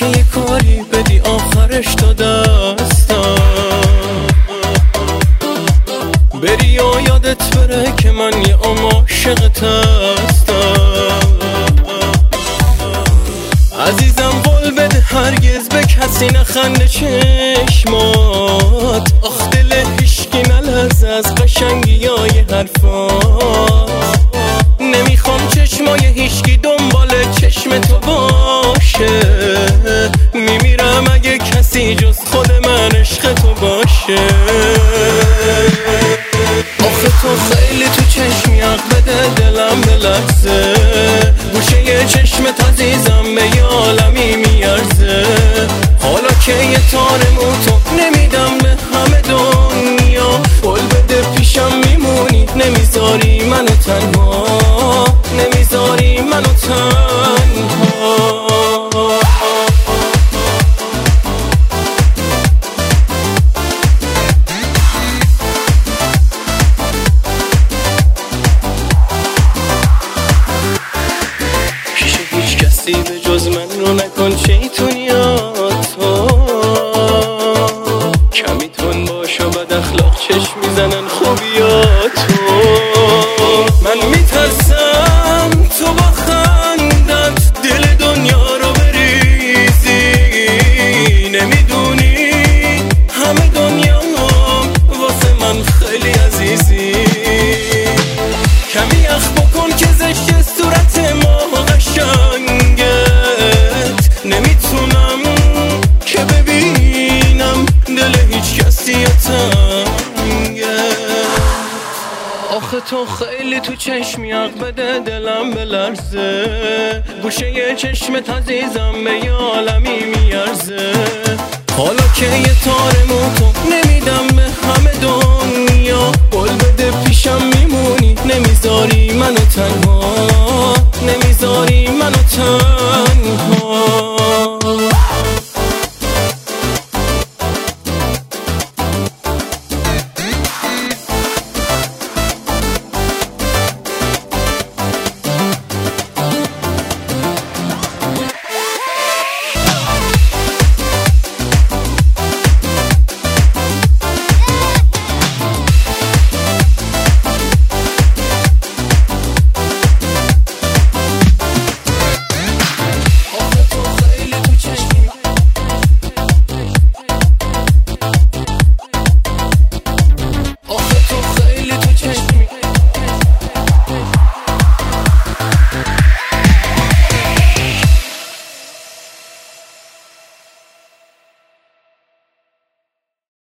که یه کاری بدی آخرش تا دستم بری و یادت بره که من یه عاشقت هستم. عزیزم قول بده هرگز به کسی نخنده چشمات، آخ دل هیشکی نلرزه از قشنگی های حرفات. نمیخوام چشمای هیشکی دنبال چشم تو باشه، میمیرم اگه کسی جز خود من عشق تو باشه. آخه تو خیلی تو چشم یق بده دلم بلرزه، گوشه یه چشمت عزیزم به یه عالمی میارزه. حالا که یه تارمو تو نمیدم به همه دنیا، قول بده پیشم میمونی نمیذاری منو تنها، نمیذاری منو تنها. هیچ کسی به جز من رو نکن شیطونیات تو، کمی تون باش و بد اخلاق چشم میزنن خوبیات تو. من میترسم تو با خندت دل دنیا رو بریزی، نمیدونی همه دنیا واسه من خیلی عزیزی. کمی یخ بکن که زشت صورت ما قشنگت، نمیتونم که ببینم دل هیچ کسی تنگت. آخه تو خیلی تو چشم یق بده دلم بلرزه، گوشه یه چشمت عزیزم به یه عالمی میارزه. حالا که یه تارمو تو نمیدم به همه دنیا، قول بده پیشم میمونی نمیذاری منو تنها، نمیذاری منو تنها.